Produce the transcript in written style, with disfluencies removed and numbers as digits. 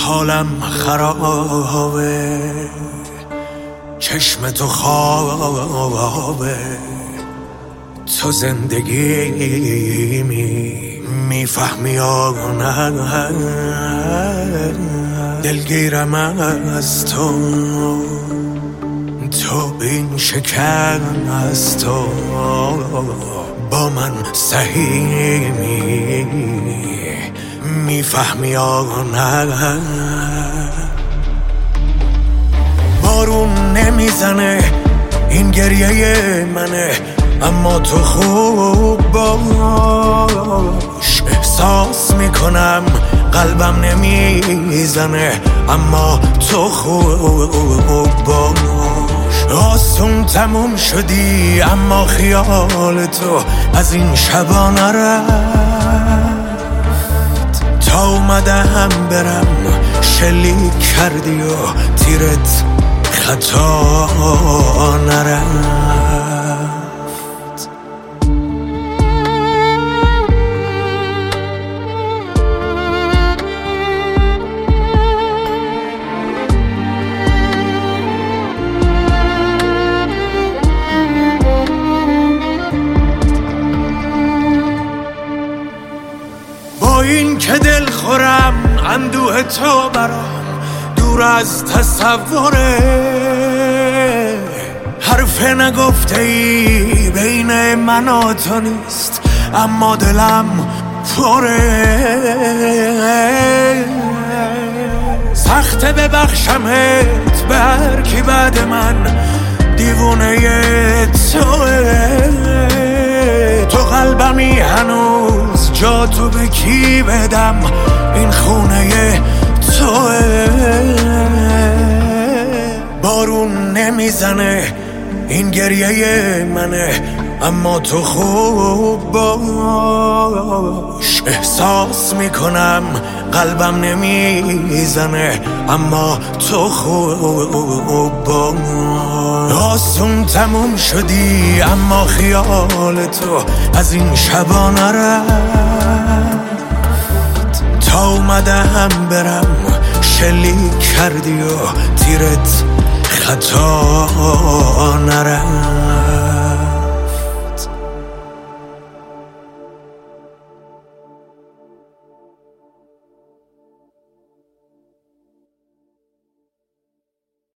حالم خرابه، چشم تو خوابه، تو زندگی میفهمی یا نه؟ دلگیرم از تو بین شکن از تو، با من صحیح میفهمی یا نه؟ بارون نمیزنه این گریه منه، اما تو خوب باش. احساس میکنم قلبم نمیزنه، اما تو خوب باش. آسون تموم شدی اما خیال تو از این شبا نرفت. تا اومدم برم شلیک کردی و تیرت خطا نرفت. با این که دل خورم اندوه تو برام دور از تصوره، حرف نگفته ای بین من و تو نیست، اما دلم پره. سخته ببخشمت به هر کی بعد من، دیوونه توه. تو قلبمی هنوز جا تو به کی بدم، این خونه توه. بارون نمیزنه این گریه منه، اما تو خوب باش. احساس میکنم قلبم نمیزنه، اما تو خوب باش. آسون تموم شدی اما خیال تو از این شبا نرفت. تا اومدم برم شلیک کردی و تیرت خطا نرفت.